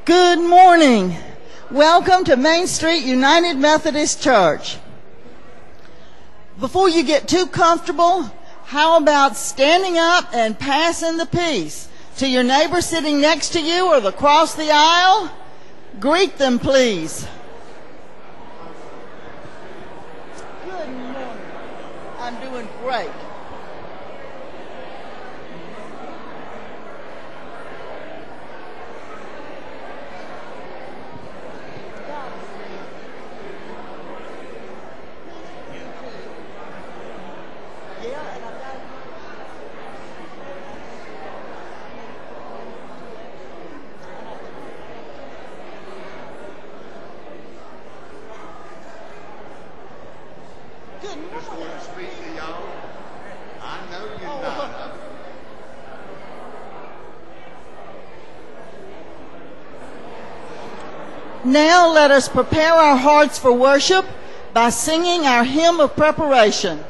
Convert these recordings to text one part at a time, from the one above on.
Good morning. Welcome to Main Street United Methodist Church. Before you get too comfortable, how about standing up and passing the peace to your neighbor sitting next to you or across the aisle? Greet them, please. Good morning. I'm doing great. Just want to speak to y'all. I know you're not. Now let us prepare our hearts for worship by singing our hymn of preparation.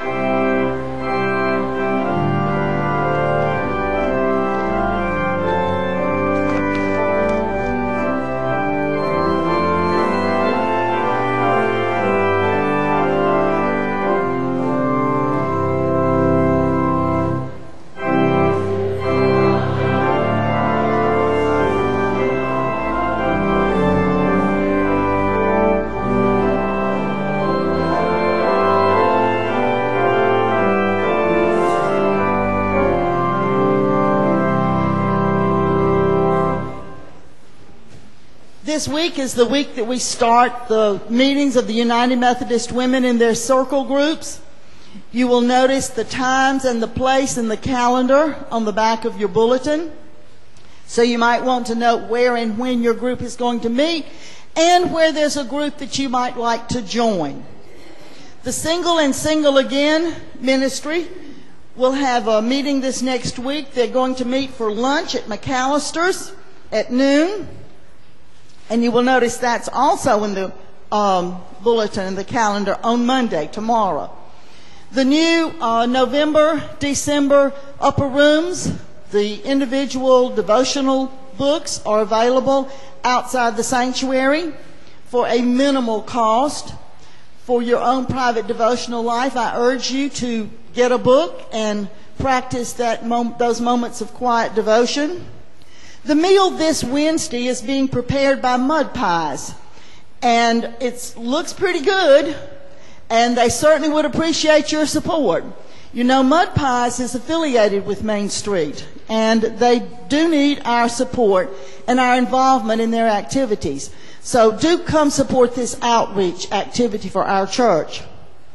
This week is the week that we start the meetings of the United Methodist Women in their circle groups. You will notice the times and the place in the calendar on the back of your bulletin. So you might want to know where and when your group is going to meet and where there's a group that you might like to join. The Single and Single Again ministry will have a meeting this next week. They're going to meet for lunch at McAllister's at noon. And you will notice that's also in the bulletin and the calendar on Monday, tomorrow. The new November, December upper rooms, the individual devotional books are available outside the sanctuary for a minimal cost. For your own private devotional life, I urge you to get a book and practice those moments of quiet devotion. The meal this Wednesday is being prepared by Mud Pies, and it looks pretty good, and they certainly would appreciate your support. You know, Mud Pies is affiliated with Main Street, and they do need our support and our involvement in their activities. So do come support this outreach activity for our church.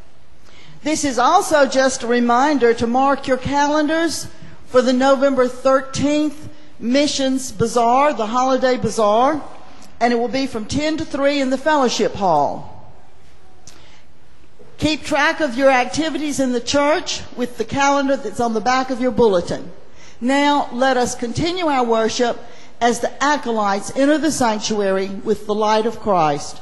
This is also just a reminder to mark your calendars for the November 13th Missions Bazaar, the Holiday Bazaar, and it will be from 10 to 3 in the Fellowship Hall. Keep track of your activities in the church with the calendar that's on the back of your bulletin. Now let us continue our worship as the acolytes enter the sanctuary with the light of Christ.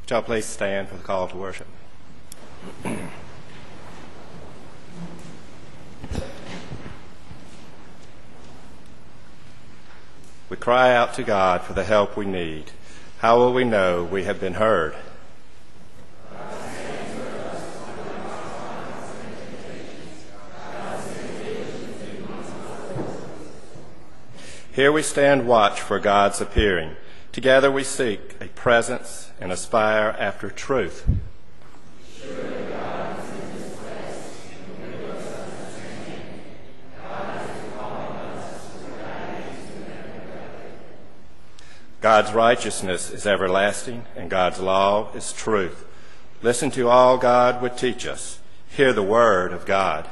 Would y'all please stand for the call to worship? We cry out to God for the help we need. How will we know we have been heard? Here we stand watch for God's appearing. Together we seek a presence and aspire after truth. God's righteousness is everlasting, and God's law is truth. Listen to all God would teach us. Hear the word of God.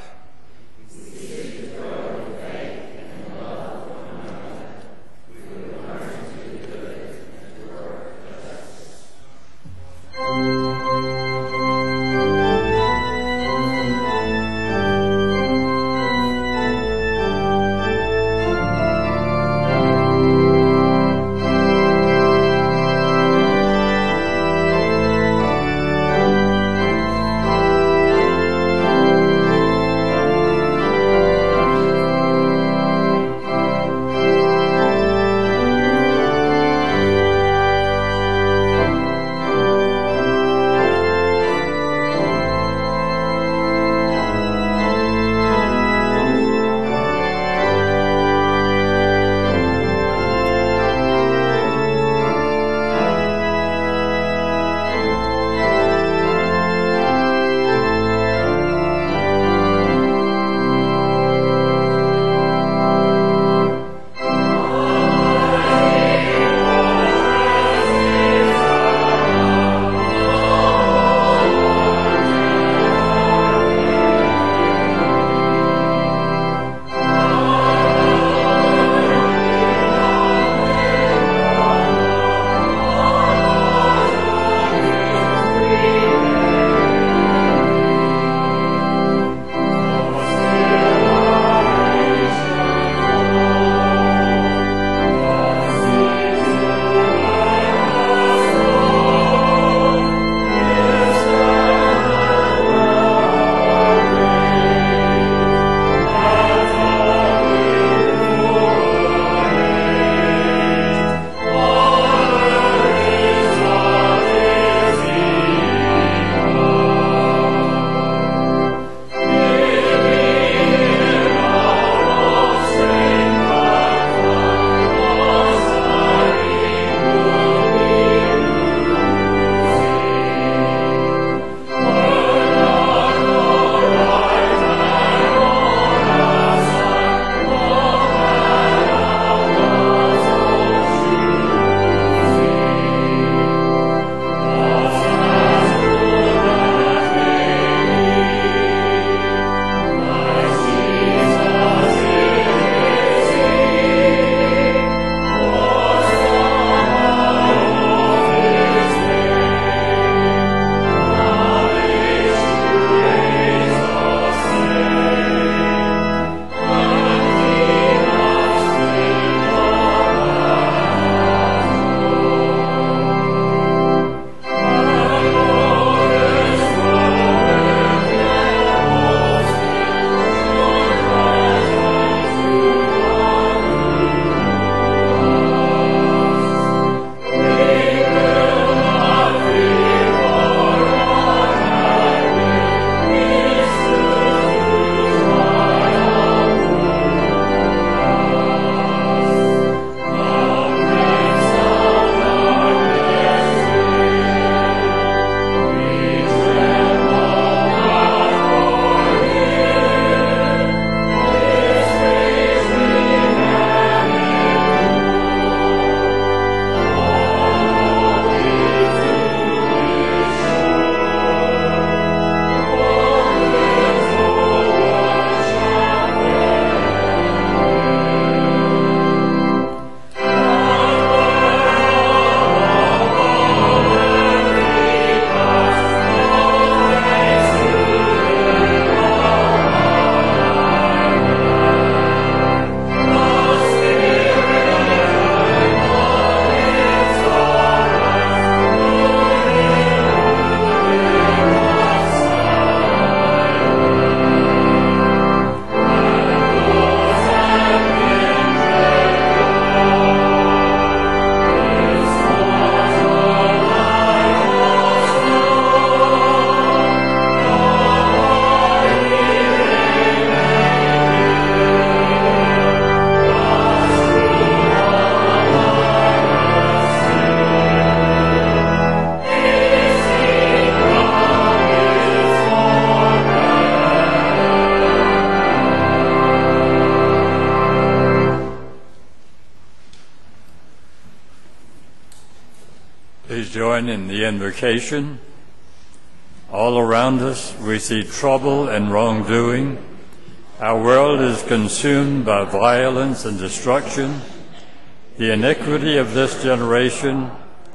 Please join in the invocation. All around us we see trouble and wrongdoing. Our world is consumed by violence and destruction. The iniquity of this generation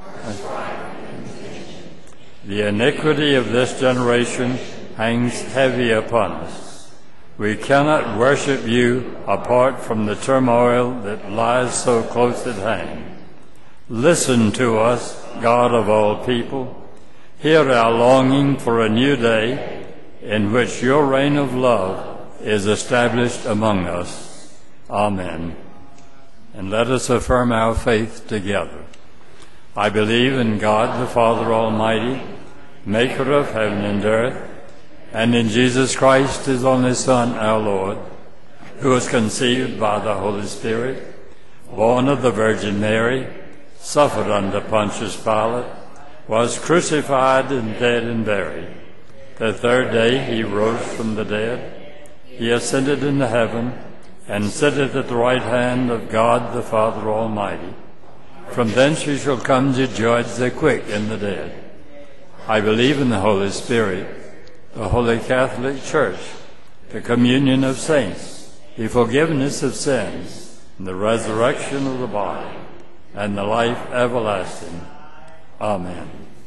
hangs heavy upon us. We cannot worship you apart from the turmoil that lies so close at hand. Listen to us, God of all people. Hear our longing for a new day in which your reign of love is established among us. Amen. And let us affirm our faith together. I believe in God the Father Almighty, maker of heaven and earth, and in Jesus Christ, his only Son, our Lord, who was conceived by the Holy Spirit, born of the Virgin Mary, suffered under Pontius Pilate, was crucified and dead and buried. The third day he rose from the dead. He ascended into heaven and sitteth at the right hand of God the Father Almighty. From thence he shall come to judge the quick and the dead. I believe in the Holy Spirit, the Holy Catholic Church, the communion of saints, the forgiveness of sins, and the resurrection of the body, and the life everlasting. Amen.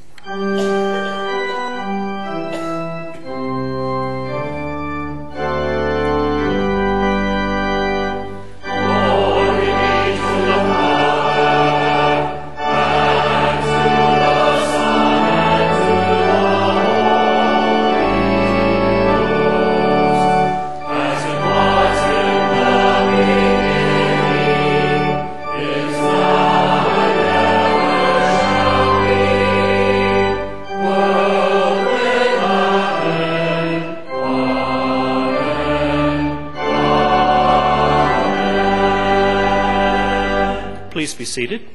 Please be seated.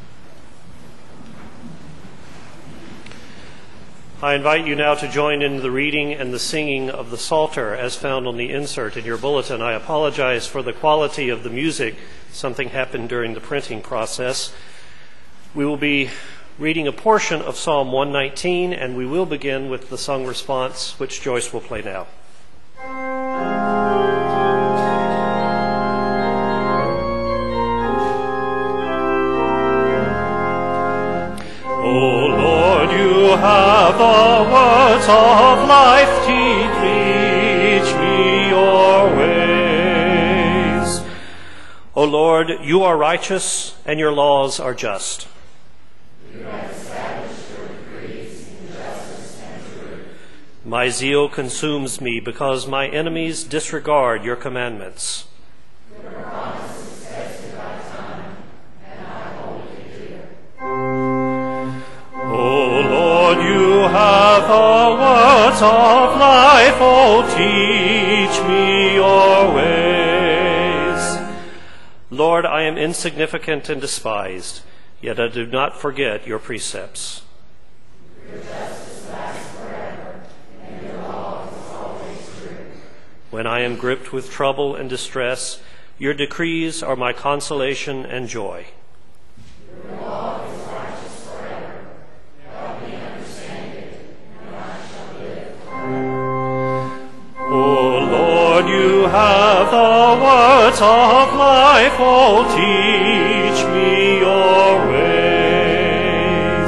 I invite you now to join in the reading and the singing of the Psalter as found on the insert in your bulletin. I apologize for the quality of the music. Something happened during the printing process. We will be reading a portion of Psalm 119, and we will begin with the sung response, which Joyce will play now. You have the words of life, teach me your ways. O Lord, you are righteous, and your laws are just. You have established your decrees in justice and truth. My zeal consumes me because my enemies disregard your commandments. Your promise is tested by time, and I hold it dear. O Lord, you have the words of life. Oh, teach me your ways. Lord, I am insignificant and despised, yet I do not forget your precepts. Your justice lasts forever, and your law is always true. When I am gripped with trouble and distress, your decrees are my consolation and joy. Your law is righteous forever. Help me understand it, and I shall live forever. O Lord, you have the words of life. Oh, teach me your ways.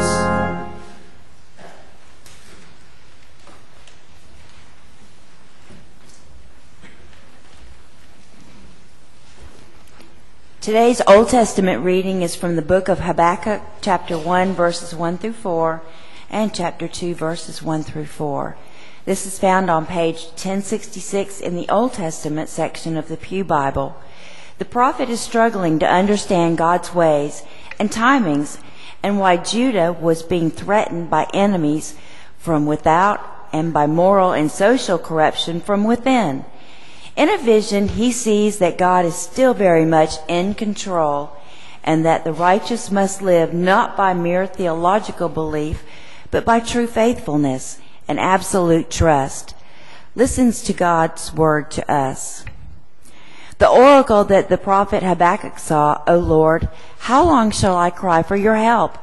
Today's Old Testament reading is from the book of Habakkuk, chapter 1, verses 1 through 4, and chapter 2, verses 1 through 4. This is found on page 1066 in the Old Testament section of the Pew Bible. The prophet is struggling to understand God's ways and timings and why Judah was being threatened by enemies from without and by moral and social corruption from within. In a vision, he sees that God is still very much in control and that the righteous must live not by mere theological belief, but by true faithfulness and absolute trust. Listens to God's word to us. The oracle that the prophet Habakkuk saw, O Lord, how long shall I cry for your help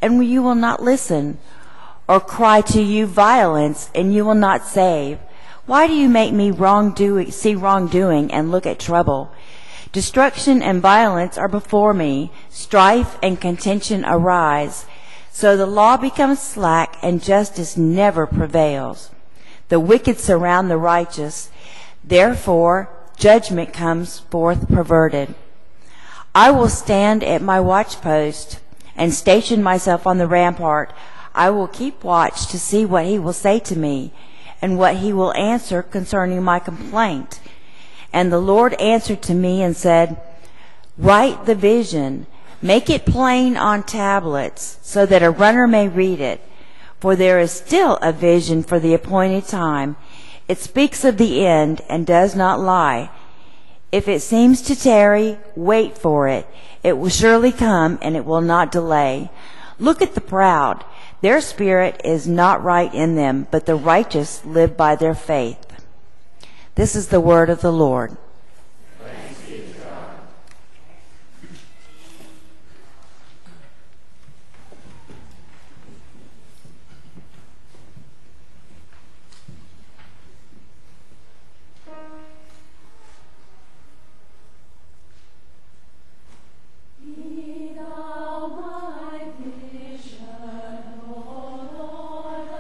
and you will not listen, or cry to you violence, and you will not save. Why do you make me see wrongdoing and look at trouble? Destruction and violence are before me. Strife and contention arise. So the law becomes slack, and justice never prevails. The wicked surround the righteous. Therefore, judgment comes forth perverted. I will stand at my watchpost and station myself on the rampart. I will keep watch to see what he will say to me and what he will answer concerning my complaint. And the Lord answered to me and said, write the vision, make it plain on tablets, so that a runner may read it. For there is still a vision for the appointed time. It speaks of the end and does not lie. If it seems to tarry, wait for it. It will surely come, and it will not delay. Look at the proud. Their spirit is not right in them, but the righteous live by their faith. This is the word of the Lord. Thanks be to God.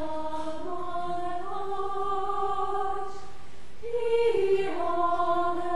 Be all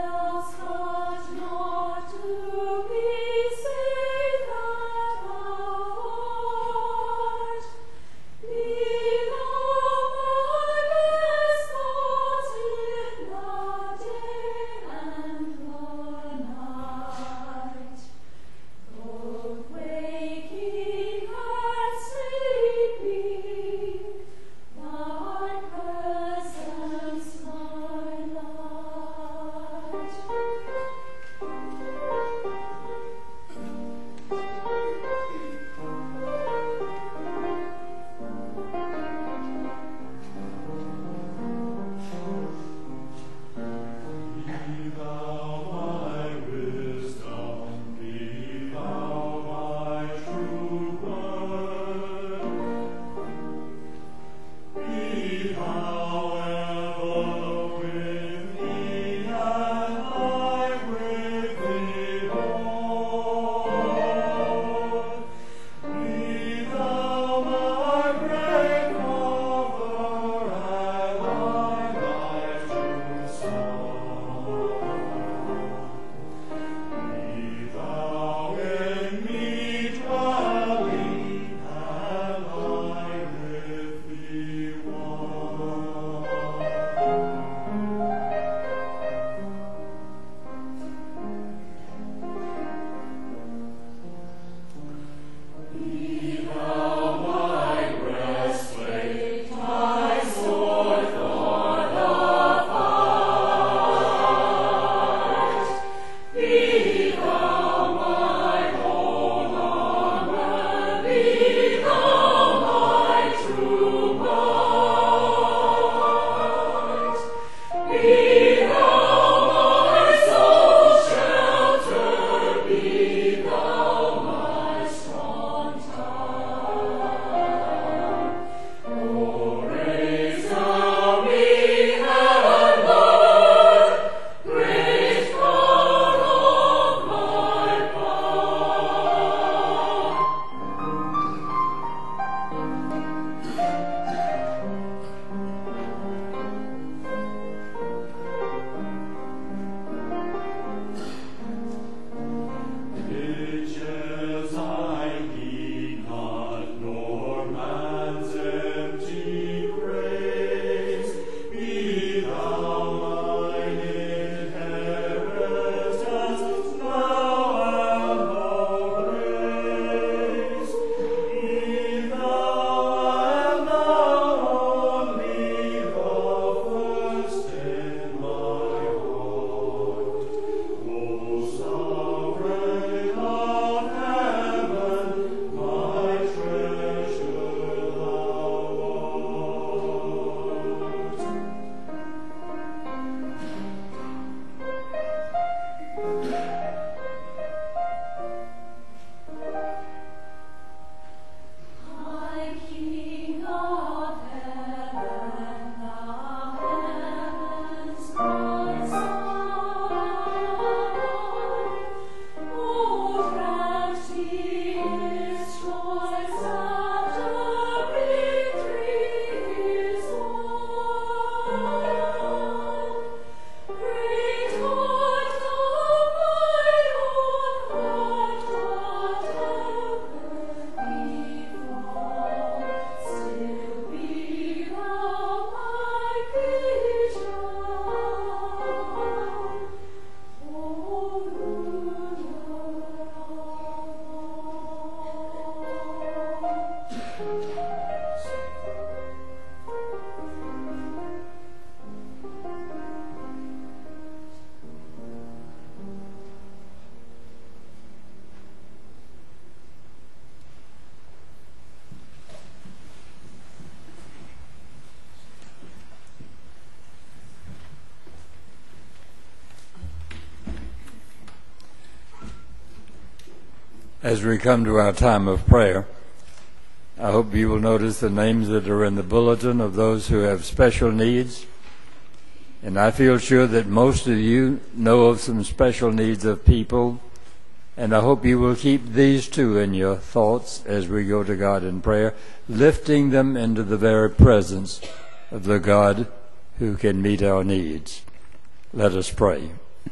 As we come to our time of prayer, I hope you will notice the names that are in the bulletin of those who have special needs. And I feel sure that most of you know of some special needs of people. And I hope you will keep these two in your thoughts as we go to God in prayer, lifting them into the very presence of the God who can meet our needs. Let us pray.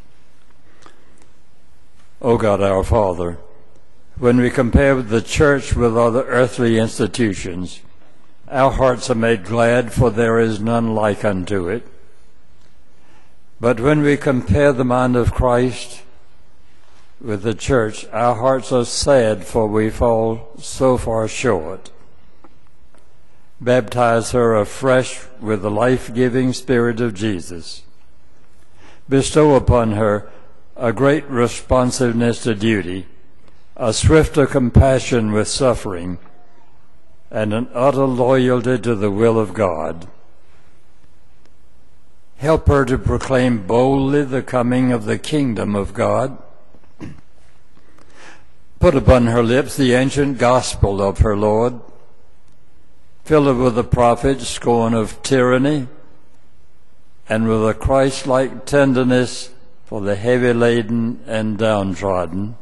O God, our Father, when we compare the church with other earthly institutions, our hearts are made glad, for there is none like unto it. But when we compare the mind of Christ with the church, our hearts are sad, for we fall so far short. Baptize her afresh with the life-giving Spirit of Jesus. Bestow upon her a great responsiveness to duty, a swifter compassion with suffering, and an utter loyalty to the will of God. Help her to proclaim boldly the coming of the kingdom of God. Put upon her lips the ancient gospel of her Lord. Fill her with the prophet's scorn of tyranny, and with a Christ-like tenderness for the heavy-laden and downtrodden.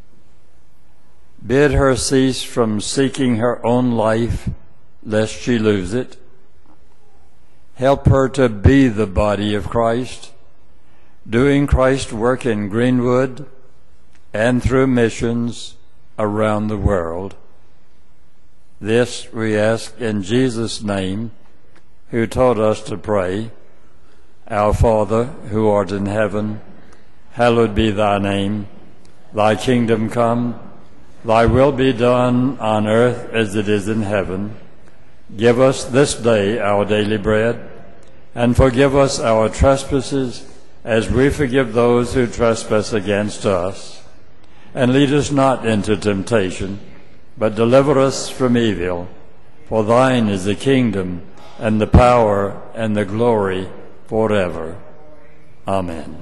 Bid her cease from seeking her own life, lest she lose it. Help her to be the body of Christ, doing Christ's work in Greenwood and through missions around the world. This we ask in Jesus' name, who taught us to pray, Our Father, who art in heaven, hallowed be thy name. Thy kingdom come, thy will be done on earth as it is in heaven. Give us this day our daily bread, and forgive us our trespasses as we forgive those who trespass against us. And lead us not into temptation, but deliver us from evil. For thine is the kingdom, and the power, and the glory forever. Amen.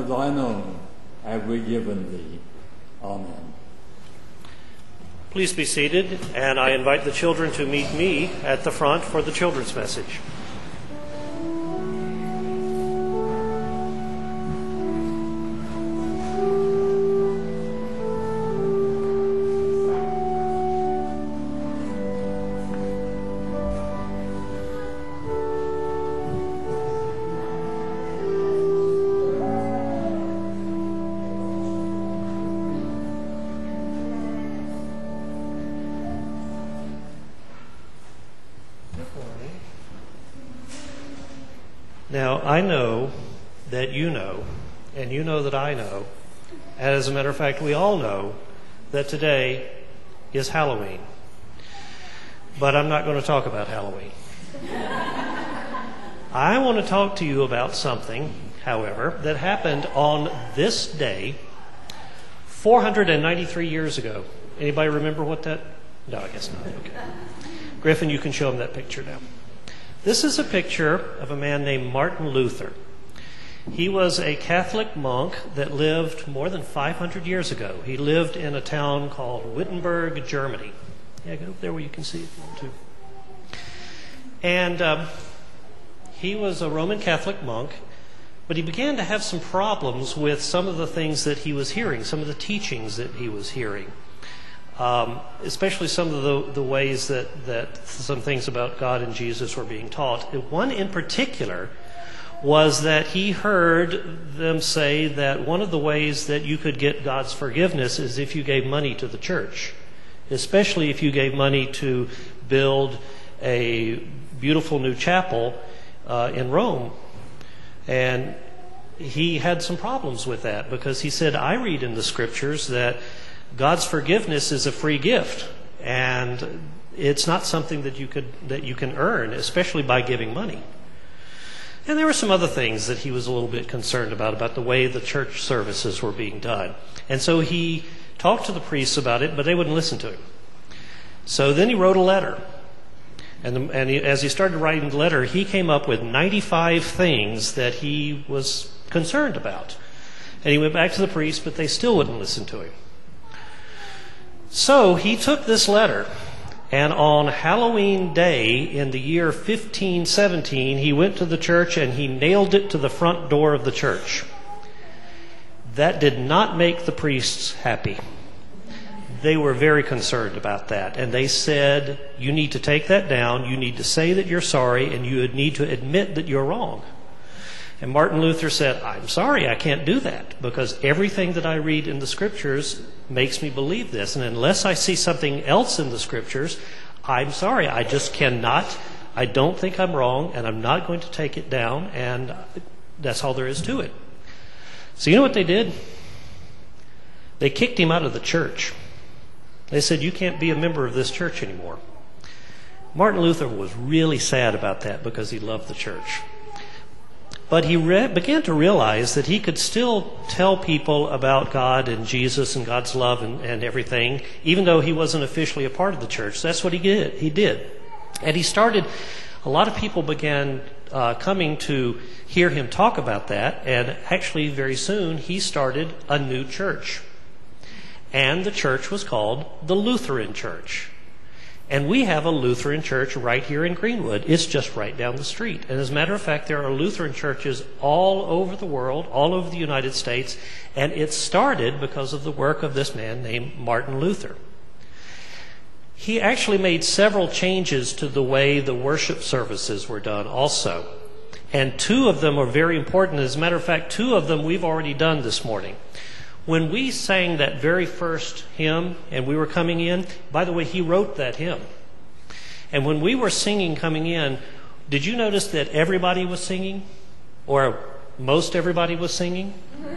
of thine own have we given thee. Amen. Please be seated, and I invite the children to meet me at the front for the children's message. Now, I know that you know, and you know that I know, and as a matter of fact, we all know that today is Halloween. But I'm not going to talk about Halloween. I want to talk to you about something, however, that happened on this day 493 years ago. Anybody remember what that? No, I guess not. Okay. Griffin, you can show him that picture now. This is a picture of a man named Martin Luther. He was a Catholic monk that lived more than 500 years ago. He lived in a town called Wittenberg, Germany. Yeah, go up there where you can see it too. And he was a Roman Catholic monk, but he began to have some problems with some of the things that he was hearing, some of the teachings that he was hearing. Especially some of the ways that some things about God and Jesus were being taught. One in particular was that he heard them say that one of the ways that you could get God's forgiveness is if you gave money to the church, especially if you gave money to build a beautiful new chapel in Rome. And he had some problems with that because he said, I read in the scriptures that God's forgiveness is a free gift, and it's not something that you can earn, especially by giving money. And there were some other things that he was a little bit concerned about the way the church services were being done. And so he talked to the priests about it, but they wouldn't listen to him. So then he wrote a letter. As he started writing the letter, he came up with 95 things that he was concerned about. And he went back to the priests, but they still wouldn't listen to him. So he took this letter, and on Halloween Day in the year 1517, he went to the church and he nailed it to the front door of the church. That did not make the priests happy. They were very concerned about that, and they said, you need to take that down, you need to say that you're sorry, and you need to admit that you're wrong. And Martin Luther said, I'm sorry, I can't do that, because everything that I read in the scriptures makes me believe this. And unless I see something else in the scriptures, I'm sorry, I just cannot. I don't think I'm wrong, and I'm not going to take it down, and that's all there is to it. So you know what they did? They kicked him out of the church. They said, you can't be a member of this church anymore. Martin Luther was really sad about that because he loved the church. But he began to realize that he could still tell people about God and Jesus and God's love and everything, even though he wasn't officially a part of the church. That's what he did. And he started, a lot of people began coming to hear him talk about that, and actually very soon he started a new church. And the church was called the Lutheran Church. And we have a Lutheran church right here in Greenwood. It's just right down the street. And as a matter of fact, there are Lutheran churches all over the world, all over the United States, and it started because of the work of this man named Martin Luther. He actually made several changes to the way the worship services were done also. And two of them are very important. As a matter of fact, two of them we've already done this morning. When we sang that very first hymn and we were coming in, by the way, he wrote that hymn. And when we were singing coming in, did you notice that everybody was singing? Or most everybody was singing?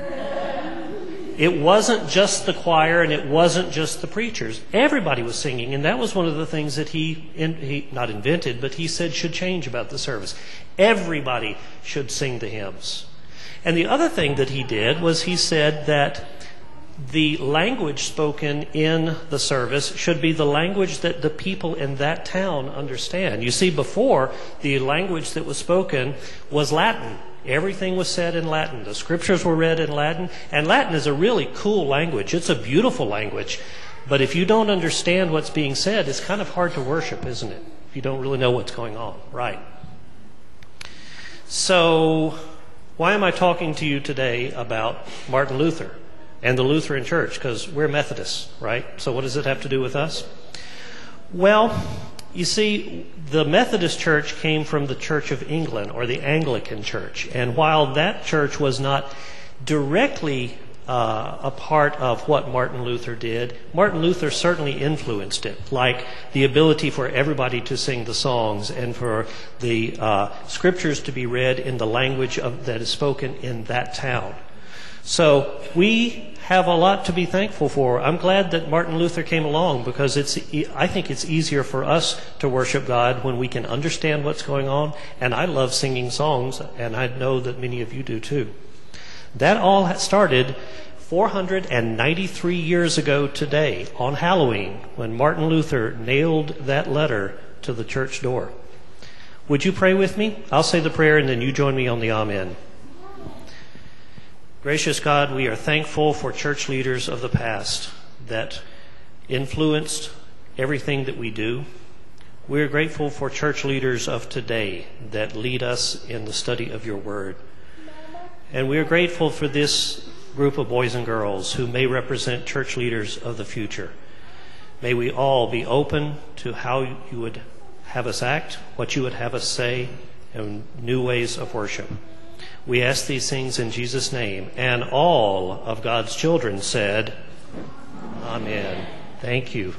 It wasn't just the choir and it wasn't just the preachers. Everybody was singing, and that was one of the things that he not invented, but he said should change about the service. Everybody should sing the hymns. And the other thing that he did was he said that the language spoken in the service should be the language that the people in that town understand. You see, before, the language that was spoken was Latin, Everything was said in Latin. The scriptures were read in Latin. And Latin is a really cool language. It's a beautiful language. But if you don't understand what's being said, it's kind of hard to worship, isn't it? If you don't really know what's going on. Right. So, why am I talking to you today about Martin Luther and the Lutheran Church? Because we're Methodists, right? So what does it have to do with us? Well, you see, the Methodist Church came from the Church of England, or the Anglican Church. And while that church was not directly a part of what Martin Luther did, Martin Luther certainly influenced it, like the ability for everybody to sing the songs and for the scriptures to be read in the language that is spoken in that town. So we have a lot to be thankful for. I'm glad that Martin Luther came along, because I think it's easier for us to worship God when we can understand what's going on. And I love singing songs, and I know that many of you do too. That all started 493 years ago today, on Halloween, when Martin Luther nailed that letter to the church door. Would you pray with me? I'll say the prayer, and then you join me on the Amen. Gracious God, we are thankful for church leaders of the past that influenced everything that we do. We are grateful for church leaders of today that lead us in the study of your word. And we are grateful for this group of boys and girls who may represent church leaders of the future. May we all be open to how you would have us act, what you would have us say, and new ways of worship. We ask these things in Jesus' name. And all of God's children said, Amen. Thank you.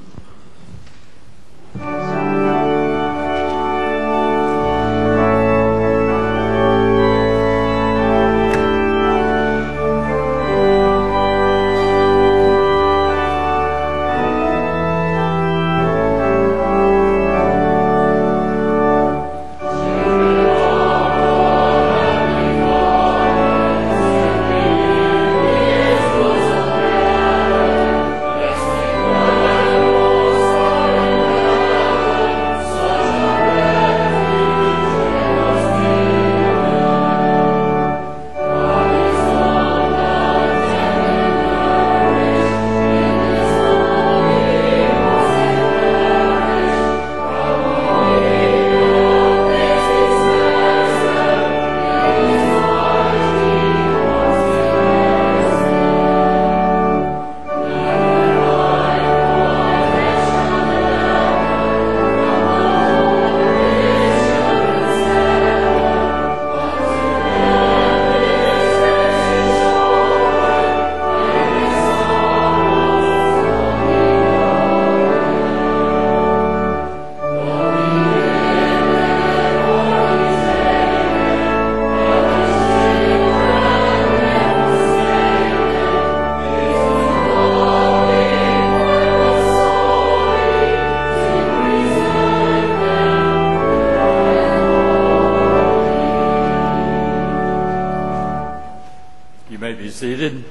Seated.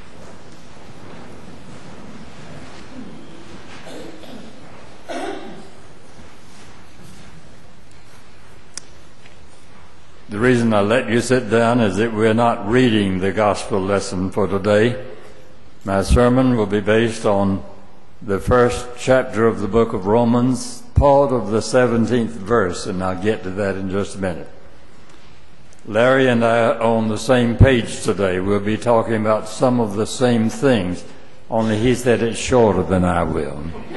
The reason I let you sit down is that we're not reading the gospel lesson for today. My sermon will be based on the first chapter of the book of Romans, part of the 17th verse, and I'll get to that in just a minute. Larry and I are on the same page today. We'll be talking about some of the same things, only he said it shorter than I will.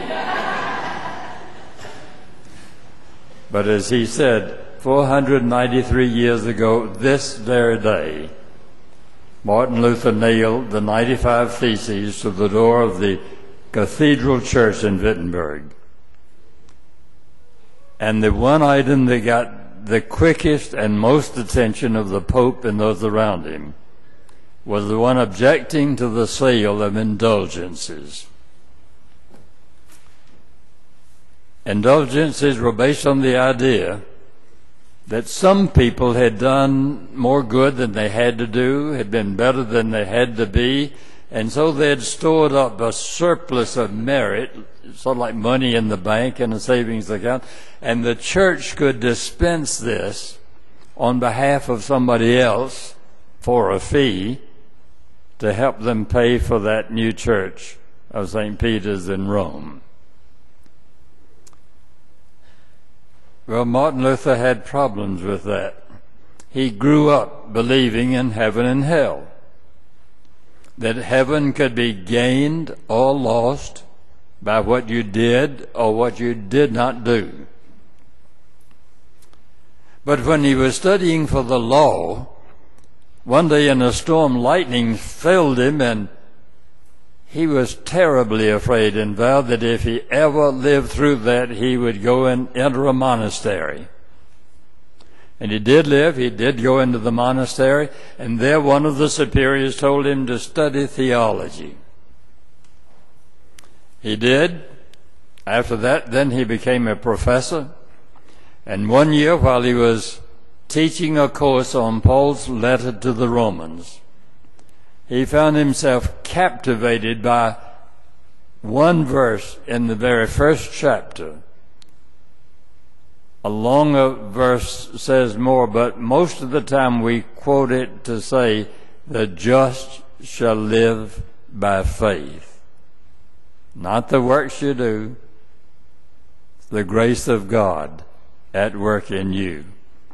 But as he said, 493 years ago, this very day, Martin Luther nailed the 95 Theses to the door of the Cathedral Church in Wittenberg. And the one item that got the quickest and most attention of the Pope and those around him was the one objecting to the sale of indulgences. Indulgences were based on the idea that some people had done more good than they had to do, had been better than they had to be, and so they had stored up a surplus of merit, sort of like money in the bank and a savings account, and the church could dispense this on behalf of somebody else for a fee to help them pay for that new church of St. Peter's in Rome. Well, Martin Luther had problems with that. He grew up believing in heaven and hell, that heaven could be gained or lost by what you did or what you did not do. But when he was studying for the law, one day in a storm, lightning filled him, and he was terribly afraid and vowed that if he ever lived through that, he would go and enter a monastery. And he did live. He did go into the monastery, and there one of the superiors told him to study theology. He did. After that, then he became a professor. And one year, while he was teaching a course on Paul's letter to the Romans, he found himself captivated by one verse in the very first chapter. A longer verse says more, but most of the time we quote it to say, "The just shall live by faith." Not the works you do, the grace of God at work in you.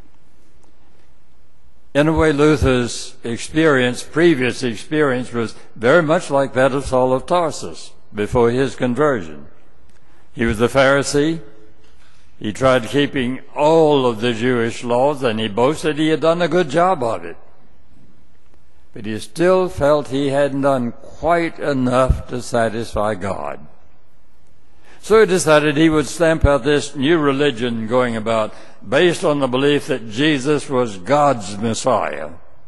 In a way, Luther's previous experience, was very much like that of Saul of Tarsus before his conversion. He was a Pharisee. He tried keeping all of the Jewish laws, and he boasted he had done a good job of it. But he still felt he hadn't done quite enough to satisfy God. So he decided he would stamp out this new religion going about based on the belief that Jesus was God's Messiah.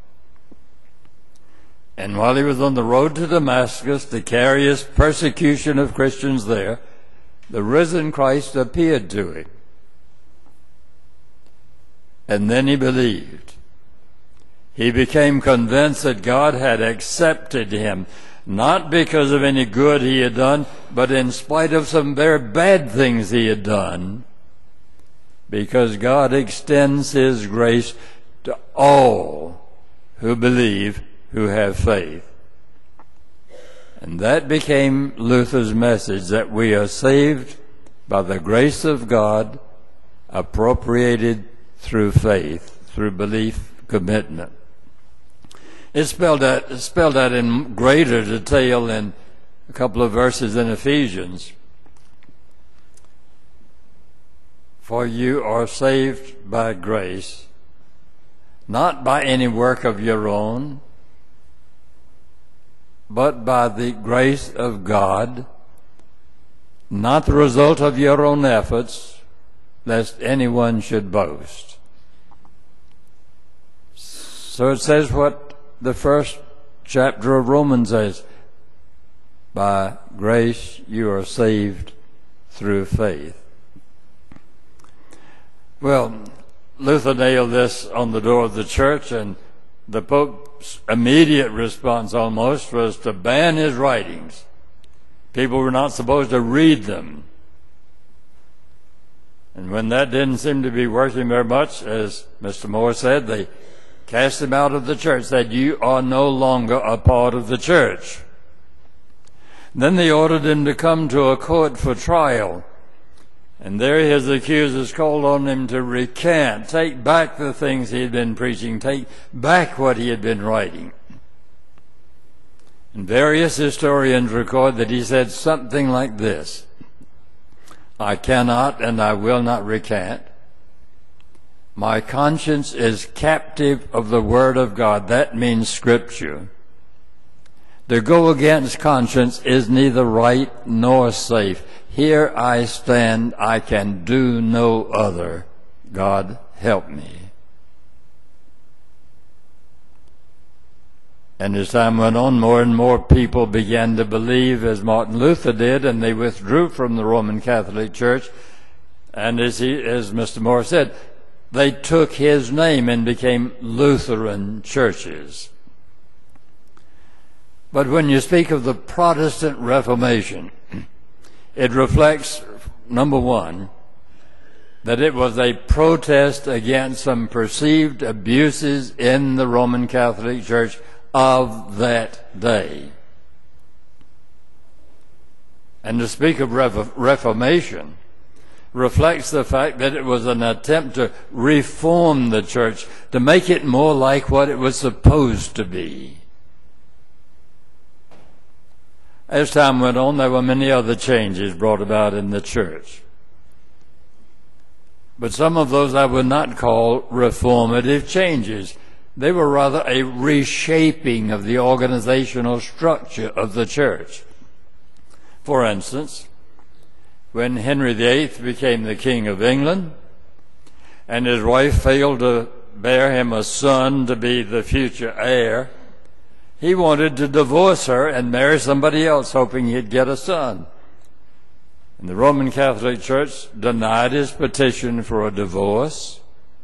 And while he was on the road to Damascus to carry his persecution of Christians there, the risen Christ appeared to him. And then he believed. He became convinced that God had accepted him, not because of any good he had done, but in spite of some very bad things he had done, because God extends his grace to all who believe, who have faith. And that became Luther's message, that we are saved by the grace of God, appropriated through faith, through belief, commitment. It's spelled out in greater detail in a couple of verses in Ephesians. For you are saved by grace, not by any work of your own, but by the grace of God, not the result of your own efforts, lest anyone should boast. So it says what the first chapter of Romans says, by grace you are saved through faith. Well, Luther nailed this on the door of the church, and the Pope's immediate response almost was to ban his writings. People were not supposed to read them. And when that didn't seem to be working very much, as Mr. Moore said, they cast him out of the church, said, "You are no longer a part of the church." Then they ordered him to come to a court for trial. And there his accusers called on him to recant, take back the things he had been preaching, take back what he had been writing. And various historians record that he said something like this: "I cannot and I will not recant. My conscience is captive of the Word of God." That means Scripture. To go against conscience is neither right nor safe. Here I stand, I can do no other. God help me. And as time went on, more and more people began to believe as Martin Luther did, and they withdrew from the Roman Catholic Church. And as Mr. Moore said, they took his name and became Lutheran churches. But when you speak of the Protestant Reformation, it reflects, number one, that it was a protest against some perceived abuses in the Roman Catholic Church of that day. And to speak of Reformation reflects the fact that it was an attempt to reform the church, to make it more like what it was supposed to be. As time went on, there were many other changes brought about in the church. But some of those I would not call reformative changes. They were rather a reshaping of the organizational structure of the church. For instance, when Henry VIII became the King of England and his wife failed to bear him a son to be the future heir, he wanted to divorce her and marry somebody else, hoping he'd get a son. And the Roman Catholic Church denied his petition for a divorce.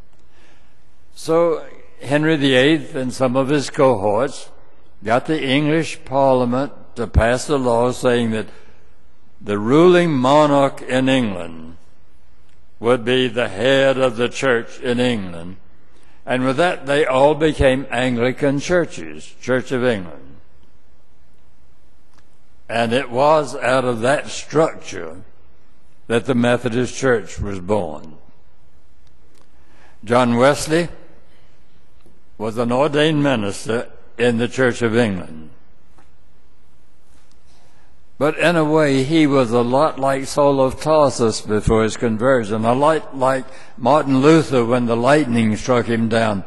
So Henry VIII and some of his cohorts got the English Parliament to pass a law saying that the ruling monarch in England would be the head of the church in England. And with that, they all became Anglican churches, Church of England. And it was out of that structure that the Methodist Church was born. John Wesley was an ordained minister in the Church of England. But in a way, he was a lot like Saul of Tarsus before his conversion, a lot like Martin Luther when the lightning struck him down.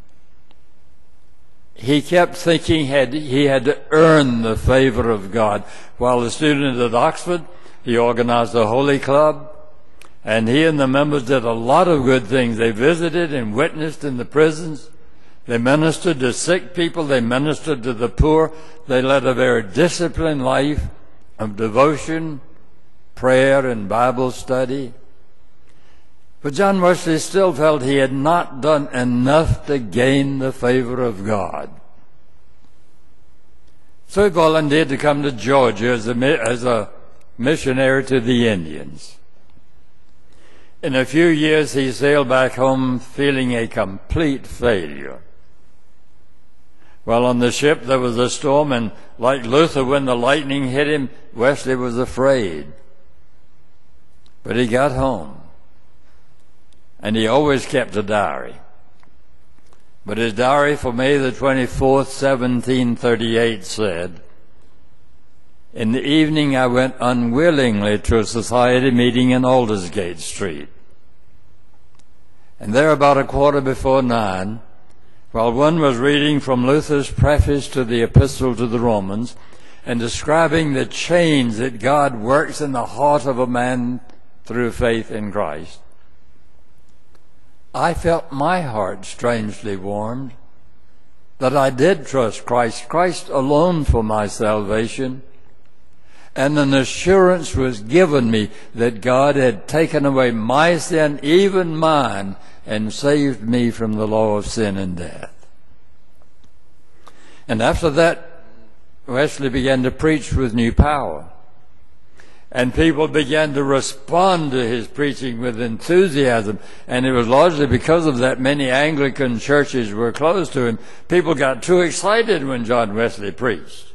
He kept thinking he had to earn the favor of God. While a student at Oxford, he organized a Holy Club, and he and the members did a lot of good things. They visited and witnessed in the prisons. They ministered to sick people. They ministered to the poor. They led a very disciplined life of devotion, prayer, and Bible study. But John Wesley still felt he had not done enough to gain the favor of God. So he volunteered to come to Georgia as a missionary to the Indians. In a few years, he sailed back home feeling a complete failure. While on the ship, there was a storm, and like Luther, when the lightning hit him, Wesley was afraid. But he got home, and he always kept a diary. But his diary for May the 24th, 1738 said, "In the evening I went unwillingly to a society meeting in Aldersgate Street. And there about 9:15, while one was reading from Luther's preface to the Epistle to the Romans and describing the change that God works in the heart of a man through faith in Christ, I felt my heart strangely warmed, that I did trust Christ alone for my salvation, and an assurance was given me that God had taken away my sin, even mine, and saved me from the law of sin and death." And after that, Wesley began to preach with new power. And people began to respond to his preaching with enthusiasm. And it was largely because of that many Anglican churches were closed to him. People got too excited when John Wesley preached.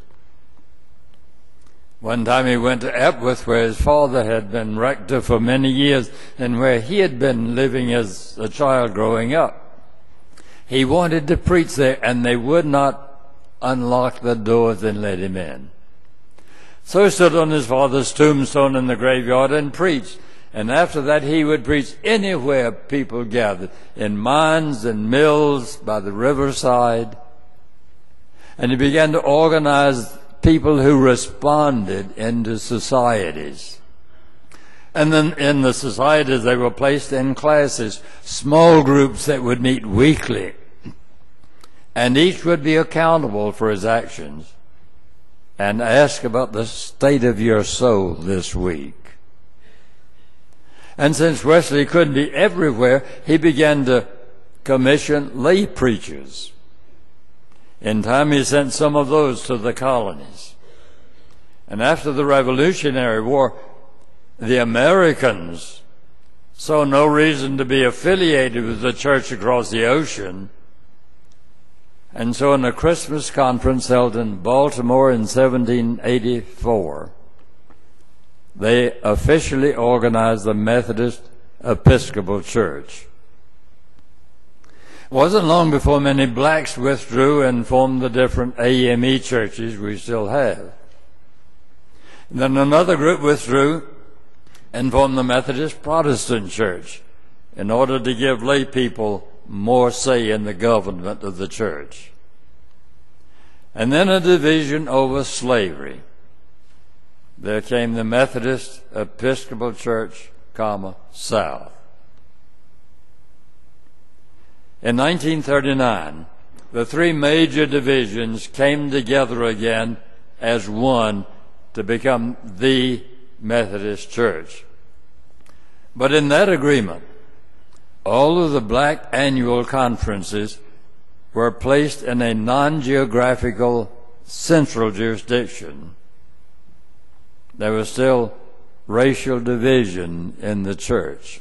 One time he went to Epworth, where his father had been rector for many years and where he had been living as a child growing up. He wanted to preach there, and they would not unlock the doors and let him in. So he stood on his father's tombstone in the graveyard and preached. And after that, he would preach anywhere people gathered, in mines and mills, by the riverside. And he began to organize people who responded into societies. And then in the societies, they were placed in classes, small groups that would meet weekly. And each would be accountable for his actions and ask about the state of your soul this week. And since Wesley couldn't be everywhere, he began to commission lay preachers. In time, he sent some of those to the colonies. And after the Revolutionary War, the Americans saw no reason to be affiliated with the church across the ocean. And so in a Christmas conference held in Baltimore in 1784, they officially organized the Methodist Episcopal Church. It wasn't long before many blacks withdrew and formed the different AME churches we still have. Then another group withdrew and formed the Methodist Protestant Church in order to give lay people more say in the government of the church. And then a division over slavery. There came the Methodist Episcopal Church, South. In 1939, the three major divisions came together again as one to become the Methodist Church. But in that agreement, all of the black annual conferences were placed in a non-geographical central jurisdiction. There was still racial division in the church.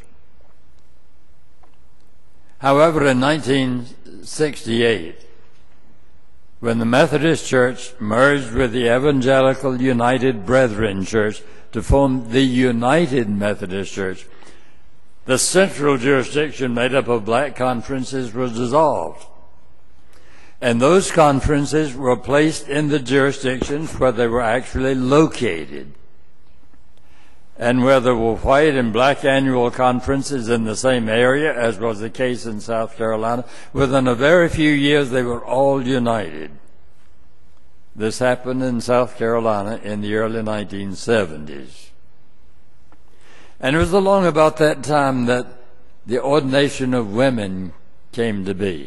However, in 1968, when the Methodist Church merged with the Evangelical United Brethren Church to form the United Methodist Church, the central jurisdiction made up of black conferences was dissolved. And those conferences were placed in the jurisdictions where they were actually located. And where there were white and black annual conferences in the same area, as was the case in South Carolina, within a very few years they were all united. This happened in South Carolina in the early 1970s. And it was along about that time that the ordination of women came to be.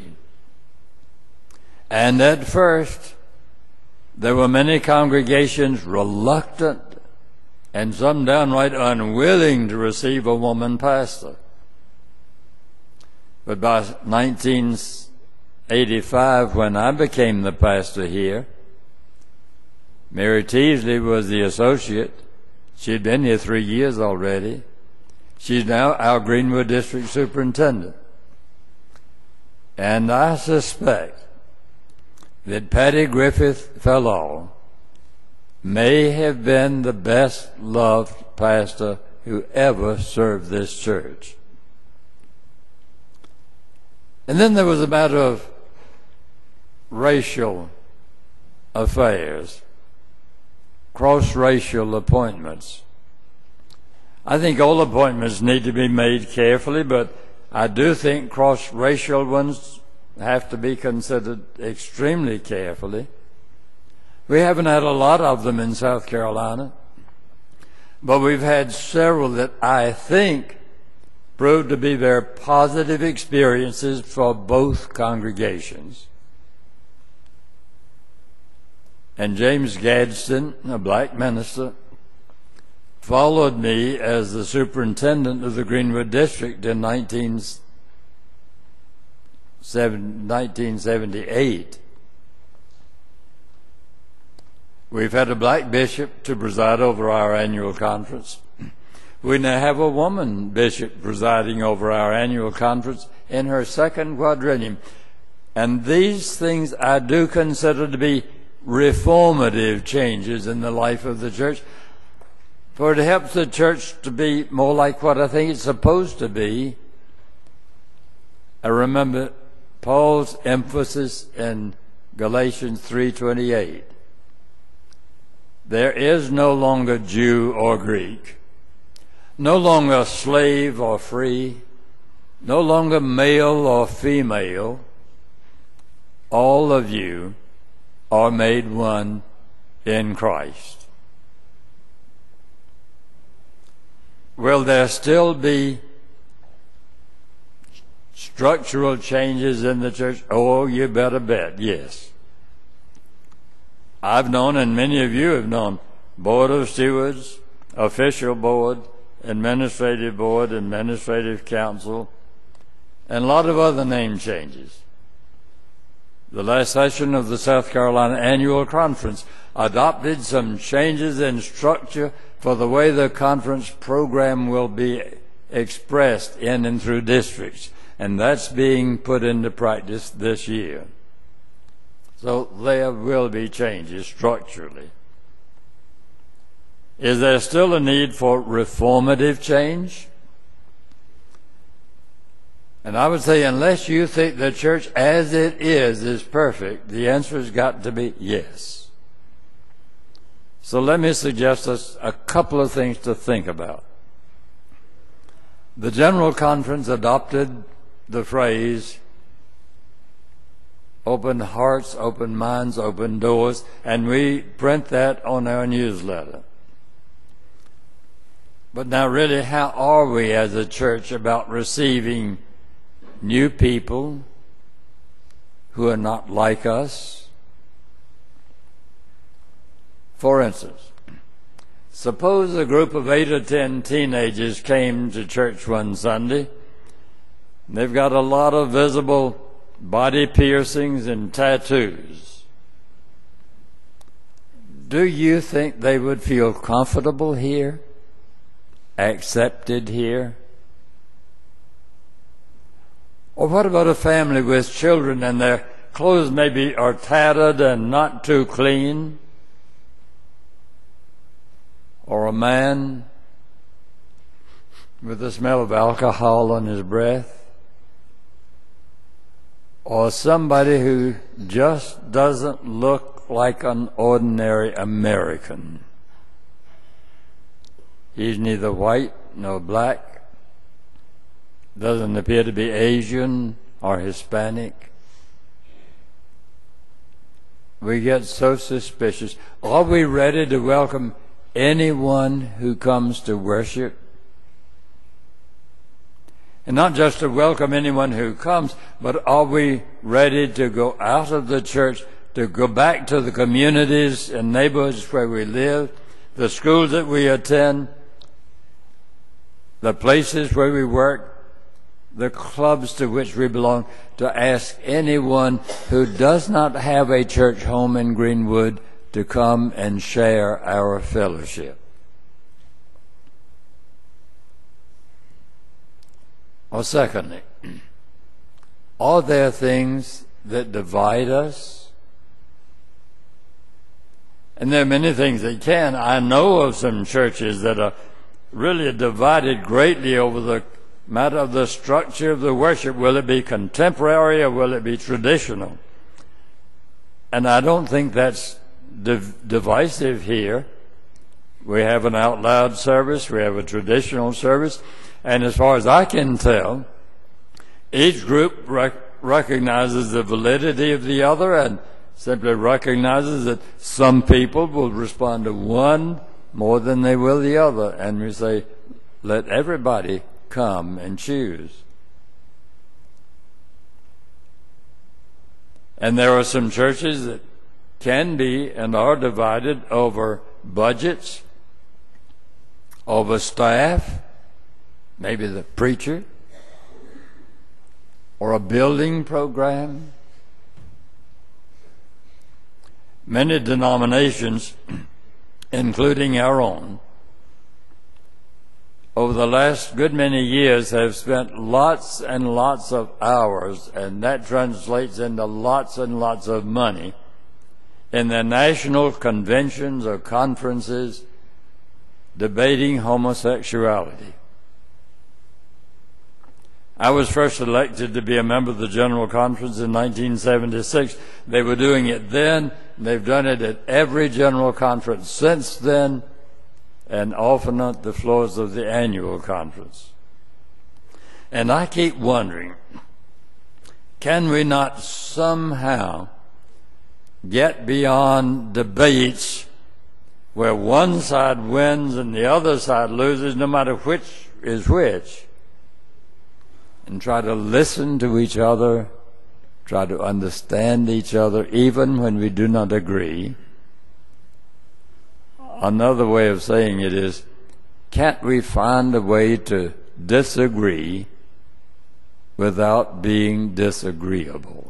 And at first, there were many congregations reluctant and some downright unwilling to receive a woman pastor. But by 1985, when I became the pastor here, Mary Teasley was the associate. She'd been here 3 years already. She's now our Greenwood District Superintendent. And I suspect that Patty Griffith Fellall may have been the best loved pastor who ever served this church. And then there was a matter of racial affairs, cross-racial appointments. I think all appointments need to be made carefully, but I do think cross-racial ones have to be considered extremely carefully. We haven't had a lot of them in South Carolina, but we've had several that I think proved to be very positive experiences for both congregations. And James Gadsden, a black minister, followed me as the superintendent of the Greenwood District in 1978. We've had a black bishop to preside over our annual conference. We now have a woman bishop presiding over our annual conference in her second quadrennium. And these things I do consider to be reformative changes in the life of the church, for it helps the church to be more like what I think it's supposed to be. I remember Paul's emphasis in Galatians 3:28. There is no longer Jew or Greek, no longer slave or free, no longer male or female. All of you are made one in Christ. Will there still be structural changes in the church? Oh, you better bet, yes. I've known, and many of you have known, Board of Stewards, Official Board, Administrative Board, Administrative Council, and a lot of other name changes. The last session of the South Carolina Annual Conference adopted some changes in structure for the way the conference program will be expressed in and through districts, and that's being put into practice this year. So there will be changes structurally. Is there still a need for reformative change? And I would say, unless you think the church as it is perfect, the answer has got to be yes. So let me suggest us a couple of things to think about. The General Conference adopted the phrase, open hearts, open minds, open doors, and we print that on our newsletter. But now really, how are we as a church about receiving new people who are not like us? For instance, suppose a group of 8 or 10 teenagers came to church one Sunday. They've got a lot of visible body piercings and tattoos. Do you think they would feel comfortable here? Accepted here? Or what about a family with children and their clothes maybe are tattered and not too clean? Or a man with the smell of alcohol on his breath? Or somebody who just doesn't look like an ordinary American? He's neither white nor black, doesn't appear to be Asian or Hispanic. We get so suspicious. Are we ready to welcome anyone who comes to worship? And not just to welcome anyone who comes, but are we ready to go out of the church, to go back to the communities and neighborhoods where we live, the schools that we attend, the places where we work, the clubs to which we belong, to ask anyone who does not have a church home in Greenwood to come and share our fellowship? Or secondly, are there things that divide us? And there are many things that can. I know of some churches that are really divided greatly over the matter of the structure of the worship. Will it be contemporary or will it be traditional? And I don't think that's divisive here. We have an out loud service, we have a traditional service, and as far as I can tell, each group recognizes the validity of the other and simply recognizes that some people will respond to one more than they will the other, and we say, let everybody come and choose. And there are some churches that can be and are divided over budgets, over staff, maybe the preacher, or a building program. Many denominations, including our own, over the last good many years have spent lots and lots of hours, and that translates into lots and lots of money, in their national conventions or conferences debating homosexuality. I was first elected to be a member of the General Conference in 1976. They were doing it then. They've done it at every General Conference since then, and often at the floors of the annual conference. And I keep wondering, can we not somehow get beyond debates where one side wins and the other side loses, no matter which is which, and try to listen to each other, try to understand each other, even when we do not agree? Another way of saying it is, can't we find a way to disagree without being disagreeable?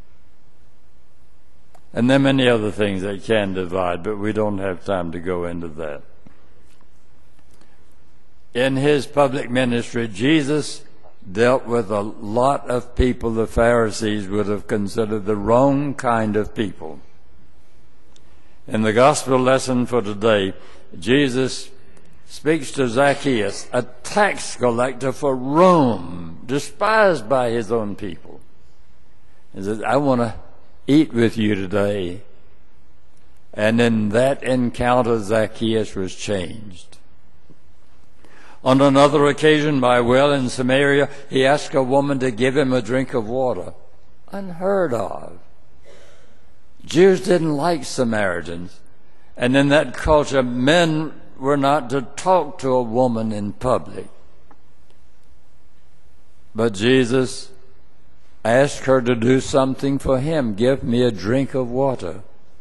And there are many other things that can divide, but we don't have time to go into that. in his public ministry, Jesus dealt with a lot of people the Pharisees would have considered the wrong kind of people. In the gospel lesson for today, Jesus speaks to Zacchaeus, a tax collector for Rome, despised by his own people. He says, I want to eat with you today. And in that encounter, Zacchaeus was changed. On another occasion, by a well in Samaria, he asked a woman to give him a drink of water. Unheard of. Jews didn't like Samaritans. And in that culture, men were not to talk to a woman in public. But Jesus asked her to do something for him. Give me a drink of water.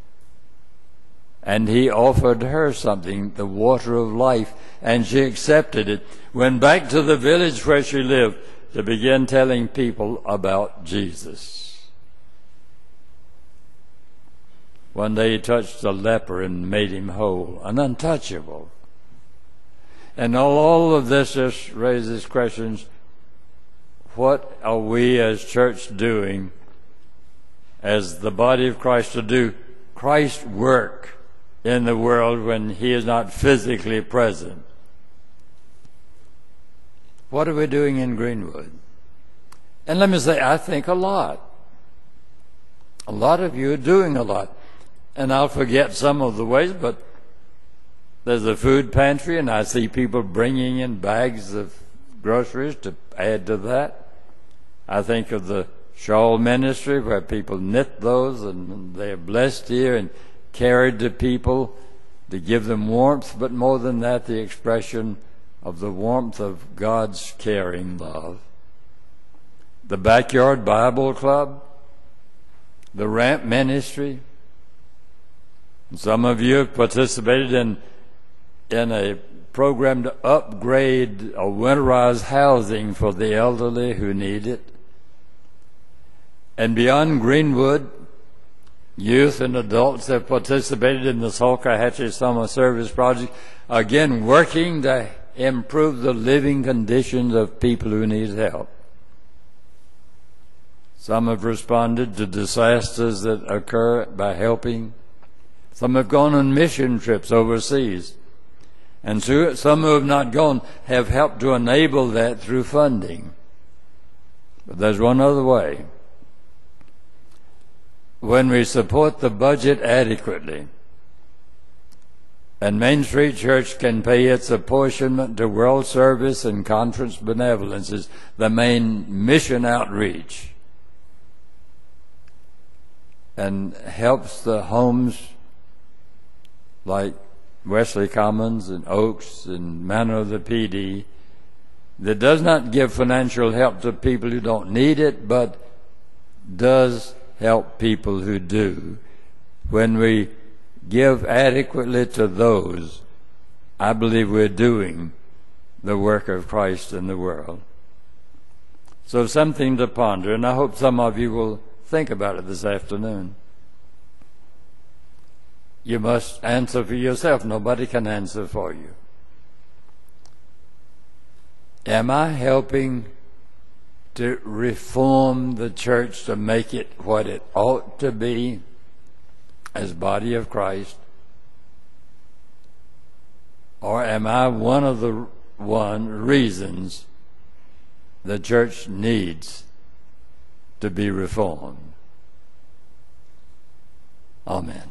And he offered her something, the water of life, and she accepted it. Went back to the village where she lived to begin telling people about Jesus. One day he touched a leper and made him whole, an untouchable. And all of this just raises questions. What are we as church doing, as the body of Christ, to do Christ's work in the world when he is not physically present? What are we doing in Greenwood? And let me say, I think a lot. A lot of you are doing a lot. And I'll forget some of the ways, but there's a food pantry, and I see people bringing in bags of groceries to add to that. I think of the shawl ministry where people knit those, and they're blessed here and carried to people to give them warmth, but more than that, the expression of the warmth of God's caring love. The Backyard Bible Club, the Ramp Ministry. Some of you have participated in a program to upgrade or winterize housing for the elderly who need it. And beyond Greenwood, youth and adults have participated in the Salkehatchie Summer Service Project, again working to improve the living conditions of people who need help. Some have responded to disasters that occur by helping. Some have gone on mission trips overseas. And so, some who have not gone have helped to enable that through funding. But there's one other way. When we support the budget adequately, and Main Street Church can pay its apportionment to World Service and Conference Benevolences, the main mission outreach, and helps the homes like Wesley Commons and Oaks and Manor of the PD, that does not give financial help to people who don't need it, but does help people who do. When we give adequately to those, I believe we're doing the work of Christ in the world. So something to ponder, and I hope some of you will think about it this afternoon. You must answer for yourself. Nobody can answer for you. Am I helping to reform the church to make it what it ought to be as body of Christ? Or am I one of the reasons the church needs to be reformed? Amen.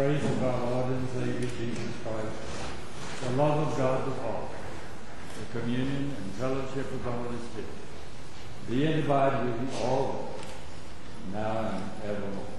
grace of our Lord and Savior Jesus Christ, the love of God the Father, the communion and fellowship of the Holy Spirit, be and abide with you all, now and evermore.